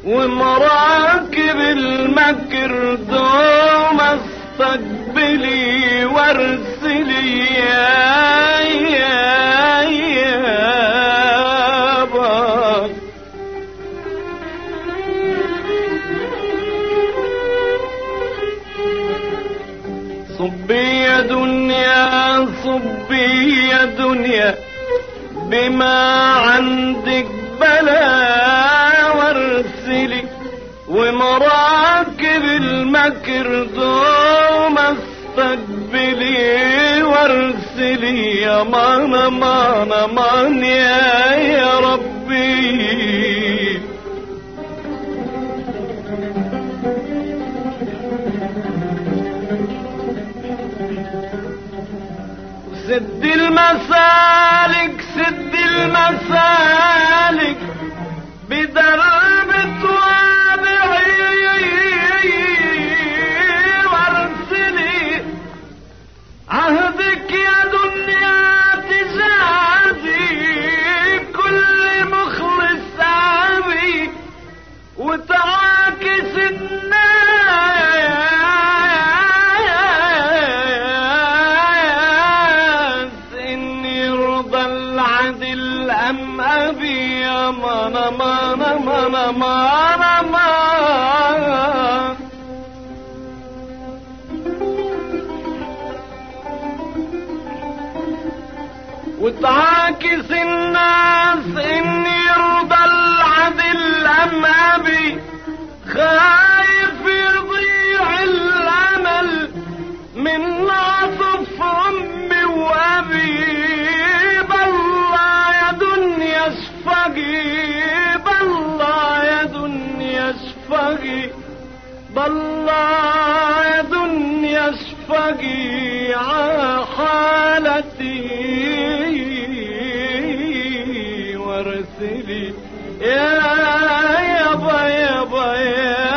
ومراكب المكر دوم استقبلي وارسلي يا بار. صبي يا دنيا صبي يا دنيا بما عندك بلا وارسلي، ومراكب المكر دوم استقبلي وارسلي يا مان مان مان يا ربي. سد المسالك سد المسالك بدرب توابعي وارسلي، عهدك يا دنيا تجازي كل مخلص عبي، وتعاكس الناس إن يرضى العدل أم أبي يا مانا مانا مانا مانا مانا. وتعاكس الناس إن يرضى العدل أم أبي، خايف يضيع الأمل من عطف أمي وأبي. بالله يا دنيا اشفقي بالله يا دنيا اشفقي بالله يا دنيا اشفقي على حالتي وارسلي يا يابا يابا يا